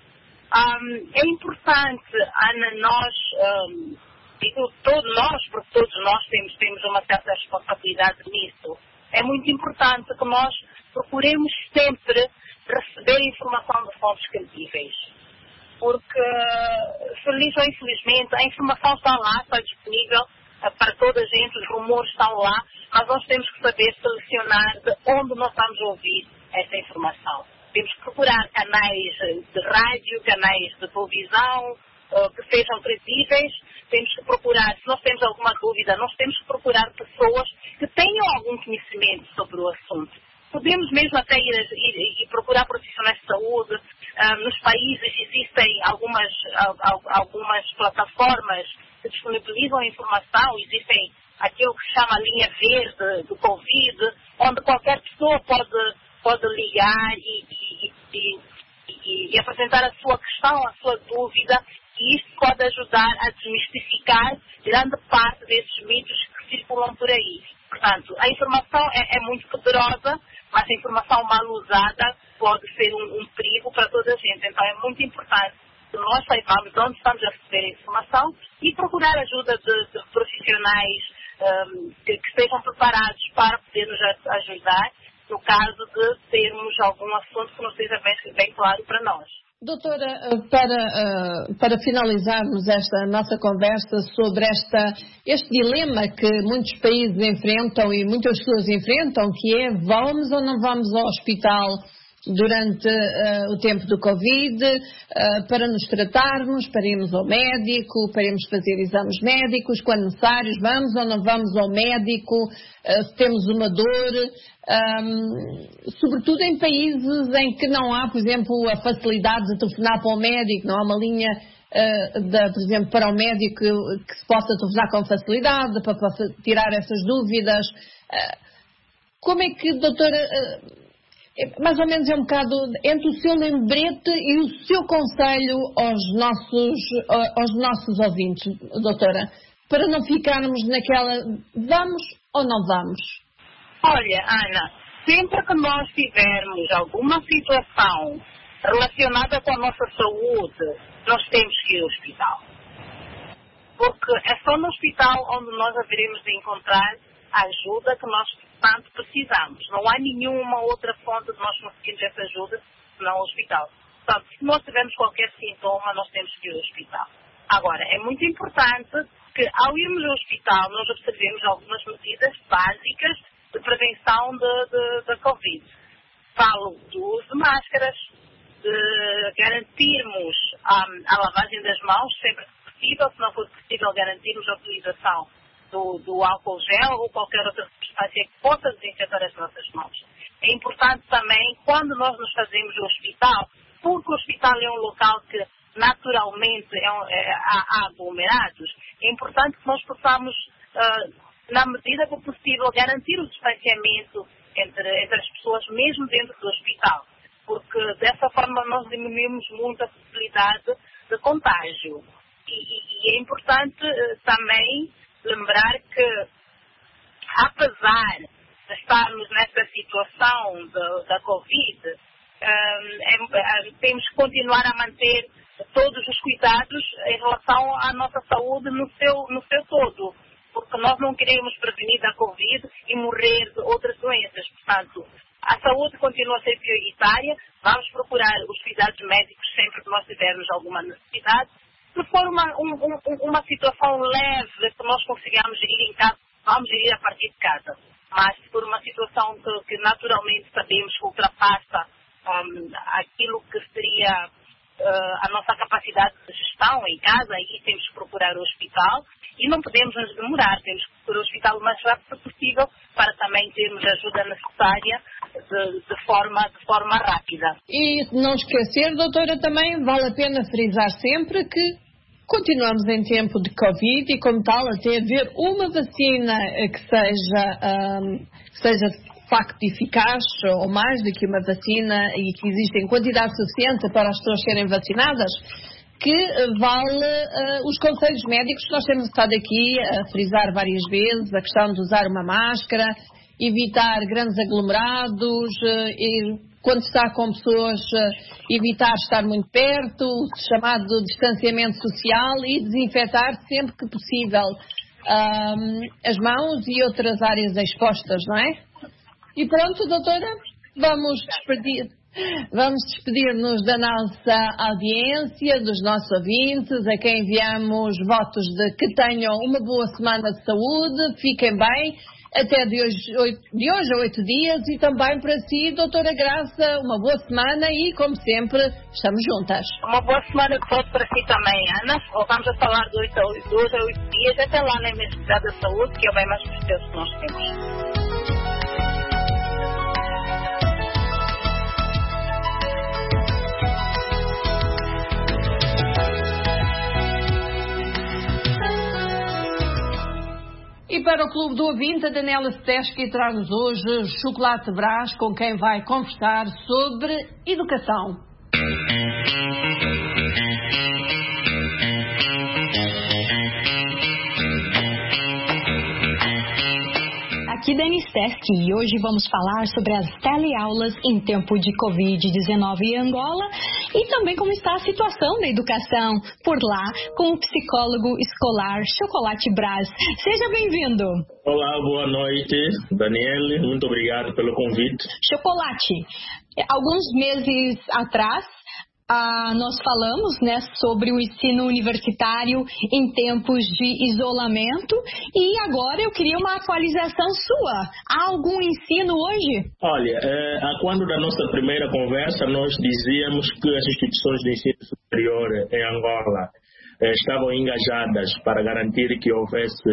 Um, é importante, Ana, nós... Um, digo todos nós, porque todos nós temos, temos uma certa responsabilidade nisso. É muito importante que nós procuremos sempre receber informação de fontes credíveis. Porque, feliz ou infelizmente, a informação está lá, está disponível para toda a gente, os rumores estão lá, mas nós temos que saber selecionar de onde nós estamos a ouvir essa informação. Temos que procurar canais de rádio, canais de televisão, que sejam credíveis. Temos que procurar, se nós temos alguma dúvida, nós temos que procurar pessoas que tenham algum conhecimento sobre o assunto. Podemos mesmo até ir, ir, ir procurar profissionais de saúde. Ah, nos países existem algumas, algumas plataformas que disponibilizam a informação, existem aquilo que se chama linha verde do Covid, onde qualquer pessoa pode, pode ligar e, e, e, e, e apresentar a sua questão, a sua dúvida. E isto pode ajudar a desmistificar grande parte desses mitos que circulam por aí. Portanto, a informação é, é muito poderosa, mas a informação mal usada pode ser um, um perigo para toda a gente. Então é muito importante que nós saibamos de onde estamos a receber a informação e procurar ajuda de, de profissionais um, que, que estejam preparados para poder nos ajudar no caso de termos algum assunto que não seja bem, bem claro para nós. Doutora, para, para finalizarmos esta nossa conversa sobre esta, este dilema que muitos países enfrentam e muitas pessoas enfrentam, que é vamos ou não vamos ao hospital durante uh, o tempo do Covid, uh, para nos tratarmos, para irmos ao médico, para irmos fazer exames médicos, quando necessários, vamos ou não vamos ao médico, uh, se temos uma dor, um, sobretudo em países em que não há, por exemplo, a facilidade de telefonar para o médico, não há uma linha uh, da, por exemplo, para o médico que se possa telefonar com facilidade, para, para tirar essas dúvidas. Uh, como é que, doutora, uh, mais ou menos é um bocado entre o seu lembrete e o seu conselho aos nossos, uh, aos nossos ouvintes, doutora, para não ficarmos naquela vamos ou não vamos? Olha, Ana, sempre que nós tivermos alguma situação relacionada com a nossa saúde, nós temos que ir ao hospital. Porque é só no hospital onde nós haveremos de encontrar a ajuda que nós tanto precisamos. Não há nenhuma outra fonte de nós conseguirmos essa ajuda senão o hospital. Portanto, se nós tivermos qualquer sintoma, nós temos que ir ao hospital. Agora, é muito importante que ao irmos ao hospital nós observemos algumas medidas básicas de prevenção da Covid. Falo do uso de máscaras, de garantirmos um, a lavagem das mãos sempre que possível, se não for possível garantirmos a utilização do, do álcool gel ou qualquer outra substância que possa desinfetar as nossas mãos. É importante também, quando nós nos fazemos no hospital, porque o hospital é um local que naturalmente é um, é, há, há aglomerados, é importante que nós possamos, uh, na medida que possível, garantir o distanciamento entre, entre as pessoas, mesmo dentro do hospital. Porque dessa forma nós diminuímos muito a possibilidade de contágio. E, e é importante uh, também lembrar que, apesar de estarmos nessa situação de, da Covid, uh, é, é, temos que continuar a manter todos os cuidados em relação à nossa saúde no seu, no seu todo. Porque nós não queremos prevenir da Covid e morrer de outras doenças. Portanto, a saúde continua a ser prioritária, vamos procurar os cuidados médicos sempre que nós tivermos alguma necessidade. Se for uma, um, um, uma situação leve que nós consigamos ir em casa, vamos ir a partir de casa. Mas se for uma situação que, que naturalmente sabemos que ultrapassa um, aquilo que seria uh, a nossa capacidade de gestão em casa, aí temos que procurar o hospital. E não podemos nos demorar, temos que procurar o hospital o mais rápido possível para também termos a ajuda necessária de, de, forma, de forma rápida. E não esquecer, doutora, também vale a pena frisar sempre que continuamos em tempo de Covid e, como tal, até haver uma vacina que seja, um, que seja de facto eficaz, ou mais do que uma vacina, e que existe em quantidade suficiente para as pessoas serem vacinadas, que vale uh, os conselhos médicos que nós temos estado aqui a frisar várias vezes, a questão de usar uma máscara, evitar grandes aglomerados, uh, e quando está com pessoas, uh, evitar estar muito perto, o chamado distanciamento social e desinfetar sempre que possível um, as mãos e outras áreas expostas, não é? E pronto, doutora, vamos despedir. Vamos despedir-nos da nossa audiência, dos nossos ouvintes, a quem enviamos votos de que tenham uma boa semana de saúde, fiquem bem, até de hoje, oito, de hoje a oito dias, e também para si, doutora Graça, uma boa semana e, como sempre, estamos juntas. Uma boa semana que fosse para si também, Ana. Voltamos a falar de oito a oito dias, até lá na Ministério da Saúde, que é o bem mais precioso que nós temos. E para o Clube do Ouvinte, a Daniela Stesky traz-nos hoje Chocolate Brás, com quem vai conversar sobre educação. Aqui Dani Stesky, e hoje vamos falar sobre as teleaulas em tempo de covid dezenove em Angola e também como está a situação da educação por lá com o psicólogo escolar Chocolate Brás. Seja bem-vindo. Olá, boa noite, Daniele, muito obrigado pelo convite. Chocolate, alguns meses atrás, Ah, nós falamos, né, sobre o ensino universitário em tempos de isolamento e agora eu queria uma atualização sua. Há algum ensino hoje? Olha, é, quando da nossa primeira conversa nós dizíamos que as instituições de ensino superior em Angola é, estavam engajadas para garantir que houvesse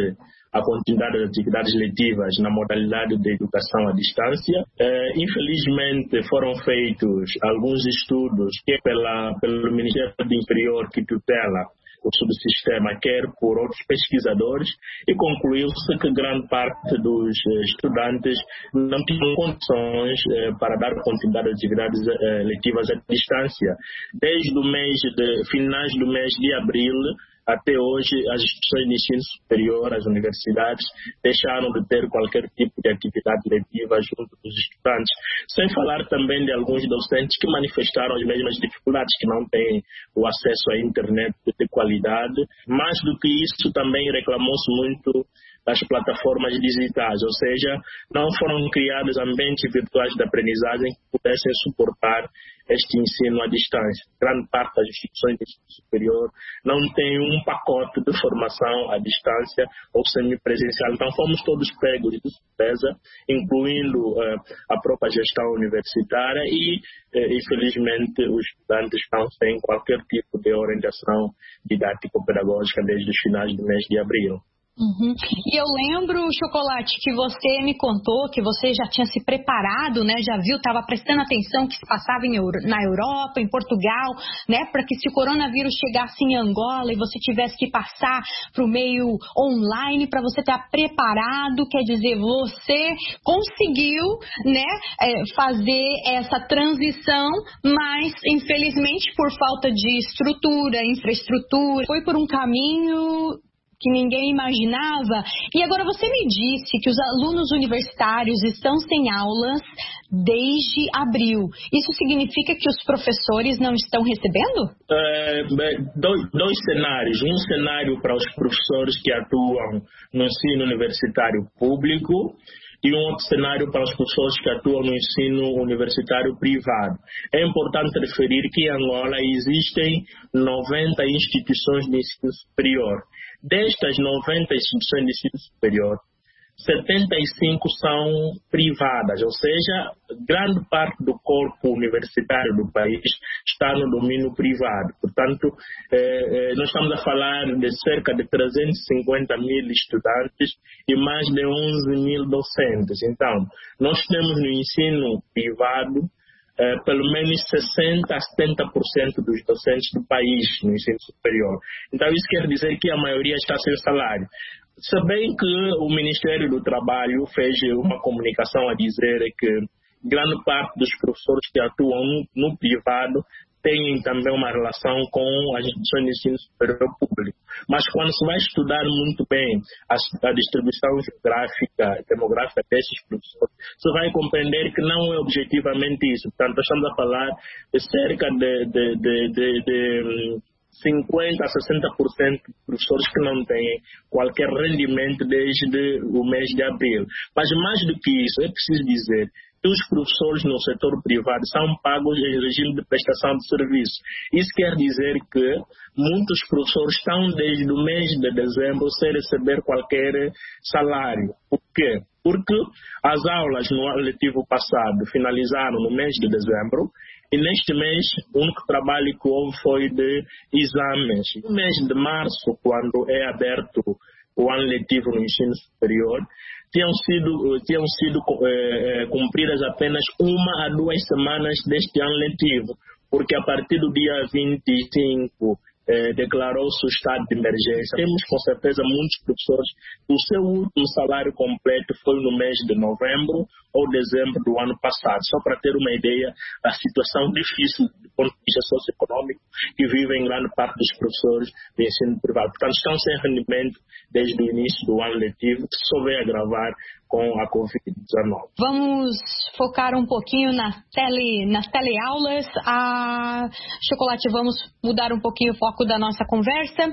a continuidade das atividades letivas na modalidade de educação à distância. Eh, infelizmente, foram feitos alguns estudos que pela, pelo Ministério do Interior que tutela o subsistema, quer por outros pesquisadores, e concluiu-se que grande parte dos estudantes não tinham condições eh, para dar continuidade a atividades eh, letivas à distância. Desde o mês de, finais do mês de abril até hoje, as instituições de ensino superior, as universidades, deixaram de ter qualquer tipo de atividade letiva junto dos estudantes. Sem falar também de alguns docentes que manifestaram as mesmas dificuldades, que não têm o acesso à internet de qualidade. Mais do que isso, também reclamou-se muito das plataformas digitais, ou seja, não foram criados ambientes virtuais de aprendizagem que pudessem suportar este ensino à distância. Grande parte das instituições de ensino superior não tem um pacote de formação à distância ou semipresencial. Então, fomos todos pegos de surpresa, incluindo uh, a própria gestão universitária e, uh, infelizmente, os estudantes estão sem qualquer tipo de orientação didático-pedagógica desde os finais do mês de abril. Uhum. E eu lembro, Chocolate, que você me contou que você já tinha se preparado, né? Já viu, estava prestando atenção que se passava em Euro, na Europa, em Portugal, né? Para que se o coronavírus chegasse em Angola e você tivesse que passar para o meio online, para você estar preparado, quer dizer, você conseguiu, né? É, fazer essa transição, mas infelizmente por falta de estrutura, infraestrutura, foi por um caminho que ninguém imaginava. E agora você me disse que os alunos universitários estão sem aulas desde abril. Isso significa que os professores não estão recebendo? É, dois, dois cenários. Um cenário para os professores que atuam no ensino universitário público e um outro cenário para os professores que atuam no ensino universitário privado. É importante referir que em Angola existem noventa instituições de ensino superior. Destas noventa instituições de ensino superior, setenta e cinco são privadas, ou seja, grande parte do corpo universitário do país está no domínio privado. Portanto, eh, nós estamos a falar de cerca de trezentos e cinquenta mil estudantes e mais de onze mil docentes. Então, nós temos no ensino privado Uh, pelo menos sessenta a setenta por cento dos docentes do país no ensino superior. Então, isso quer dizer que a maioria está sem salário. Se bem que o Ministério do Trabalho fez uma comunicação a dizer que grande parte dos professores que atuam no, no privado têm também uma relação com as instituições de ensino superior público. Mas quando se vai estudar muito bem a, a distribuição geográfica, demográfica desses professores, você vai compreender que não é objetivamente isso. Portanto, estamos a falar de cerca de, de, de, de, de cinquenta a sessenta por cento de professores que não têm qualquer rendimento desde o mês de abril. Mas mais do que isso, é preciso dizer que os professores no setor privado são pagos em regime de prestação de serviço. Isso quer dizer que muitos professores estão desde o mês de dezembro sem receber qualquer salário. Por quê? Porque as aulas no ano letivo passado finalizaram no mês de dezembro e neste mês o único trabalho que houve foi de exames. No mês de março, quando é aberto o ano letivo no ensino superior, tinham sido, tinham sido eh, cumpridas apenas uma a duas semanas deste ano letivo, porque a partir do dia vinte e cinco eh, declarou-se o estado de emergência. Temos com certeza muitos professores que o seu último salário completo foi no mês de novembro ou dezembro do ano passado, só para ter uma ideia da situação difícil do ponto de vista socioeconômico que vivem grande parte dos professores do ensino privado. Portanto, estão sem rendimento desde o início do ano letivo, que só veio agravar com a covid dezenove. Vamos focar um pouquinho nas, tele, nas teleaulas. A Chocolate, vamos mudar um pouquinho o foco da nossa conversa.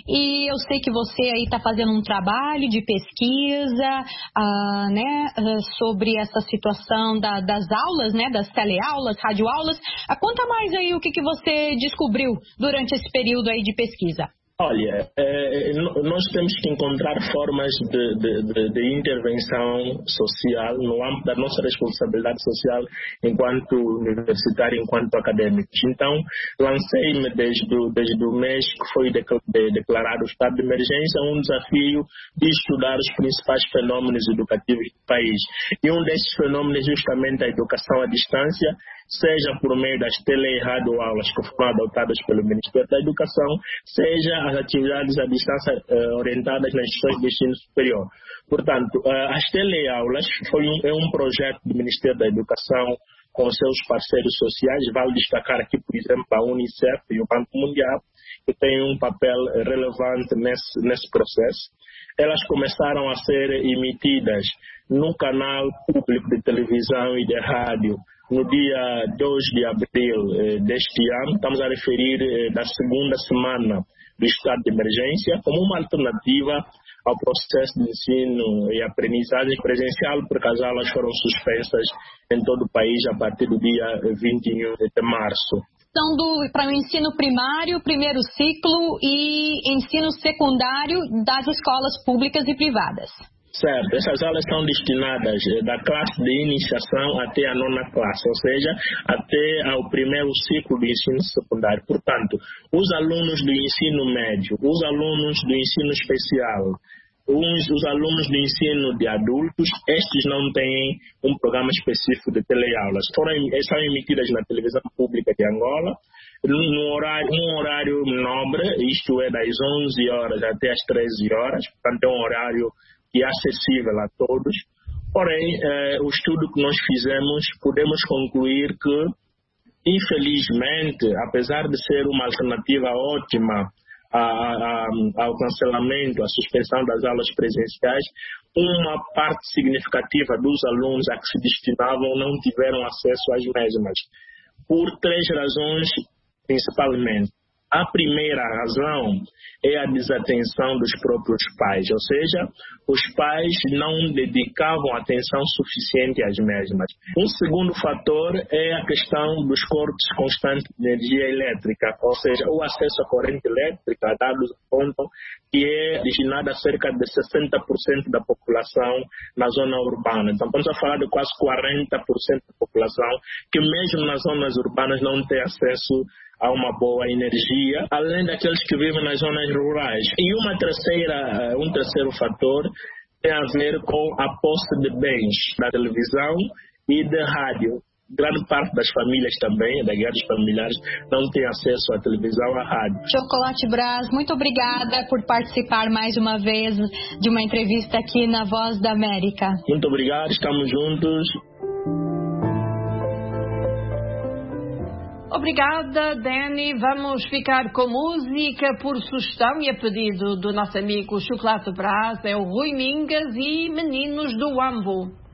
E eu sei que você aí está fazendo um trabalho de pesquisa uh, né, uh, sobre essa situação da, das aulas, né, das teleaulas, radioaulas. Uh, conta mais aí o que, que você descobriu durante esse período aí de pesquisa. Olha, eh, nós temos que encontrar formas de, de, de, de intervenção social no âmbito da nossa responsabilidade social enquanto universitário, enquanto acadêmicos. Então, lancei-me desde, o, desde o mês que foi de, de, declarado o estado de emergência um desafio de estudar os principais fenômenos educativos do país. E um desses fenômenos é justamente a educação à distância, seja por meio das tele-radioaulas que foram adotadas pelo Ministério da Educação, seja as atividades à distância eh, orientadas nas instituições de ensino superior. Portanto, eh, as teleaulas foi um, é um projeto do Ministério da Educação com seus parceiros sociais. Vale destacar aqui, por exemplo, a Unicef e o Banco Mundial, que têm um papel relevante nesse, nesse processo. Elas começaram a ser emitidas no canal público de televisão e de rádio no dia dois de abril eh, deste ano. Estamos a referir eh, da segunda semana do estado de emergência como uma alternativa ao processo de ensino e aprendizagem presencial, porque as aulas foram suspensas em todo o país a partir do dia vinte e um de março. São para o ensino primário, primeiro ciclo e ensino secundário das escolas públicas e privadas. Certo, essas aulas são destinadas da classe de iniciação até a nona classe, ou seja, até ao primeiro ciclo do ensino secundário. Portanto, os alunos do ensino médio, os alunos do ensino especial, os, os alunos do ensino de adultos, estes não têm um programa específico de teleaulas. Foram, são emitidas na televisão pública de Angola, num horário, um horário nobre, isto é das onze horas até as treze horas, portanto é um horário e acessível a todos. Porém, eh, o estudo que nós fizemos, podemos concluir que, infelizmente, apesar de ser uma alternativa ótima a, a, ao cancelamento, à suspensão das aulas presenciais, uma parte significativa dos alunos a que se destinavam não tiveram acesso às mesmas, por três razões principalmente. A primeira razão é a desatenção dos próprios pais, ou seja, os pais não dedicavam atenção suficiente às mesmas. Um segundo fator é a questão dos cortes constantes de energia elétrica, ou seja, o acesso à corrente elétrica, dados apontam que é destinado a cerca de sessenta por cento da população na zona urbana. Então, estamos a falar de quase quarenta por cento da população que mesmo nas zonas urbanas não tem acesso a uma boa energia, além daqueles que vivem nas zonas rurais. E uma terceira, um terceiro fator tem a ver com a posse de bens da televisão e de rádio. Grande parte das famílias também, das guerras familiares, não tem acesso à televisão e à rádio. Chocolate Brás, muito obrigada por participar mais uma vez de uma entrevista aqui na Voz da América. Muito obrigado, estamos juntos. Obrigada, Dani. Vamos ficar com música por sugestão e a pedido do nosso amigo Chocolate Brás. É o Rui Mingas e Meninos do Ambo.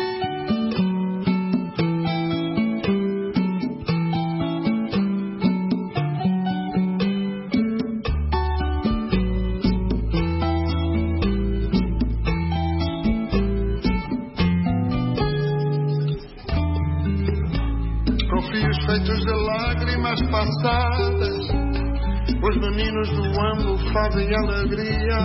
Feitos de lágrimas passadas, os meninos do Ambo fazem alegria.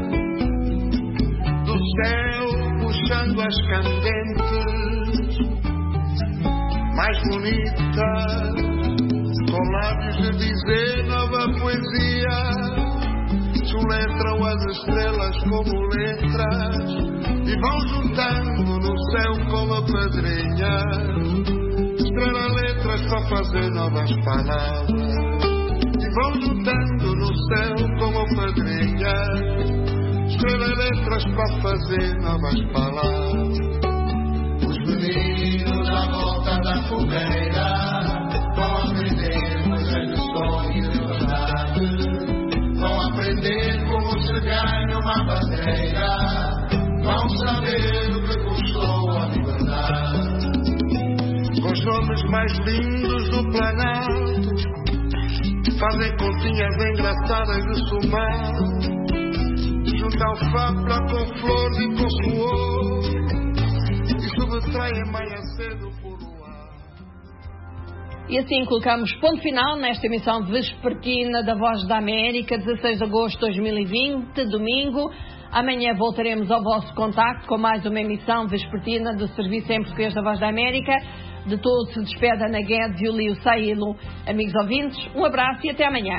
Do céu puxando as candentes mais bonitas, com lábios de dizer nova poesia. Soletram as estrelas como letras e vão juntando no céu como pedrinhas. Escreva letras para fazer novas palavras e vão juntando no céu como pedrinhas. Escreva letras para fazer novas palavras. Os meninos à volta da fogueira vão aprender coisas de sonho e liberdade. Vão aprender como se ganha uma bandeira. Vão saber o que custou a liberdade. Com os nomes mais lindos do Planalto, fazem continhas engraçadas de somar. Juntam fábula com flor e com suor e subtraem manhã cedo por o ar. E assim colocamos ponto final nesta emissão vespertina da Voz da América, dezasseis de agosto de dois mil e vinte, domingo. Amanhã voltaremos ao vosso contacto com mais uma emissão vespertina do Serviço em Português da Voz da América. De todos se despede Ana Guedes e o Lio Saílo. Amigos ouvintes, um abraço e até amanhã.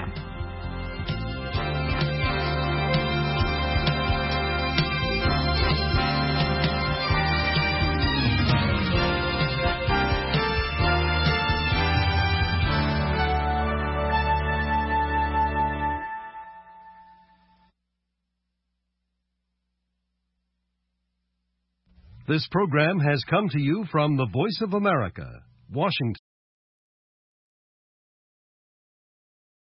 This program has come to you from the Voice of America, Washington.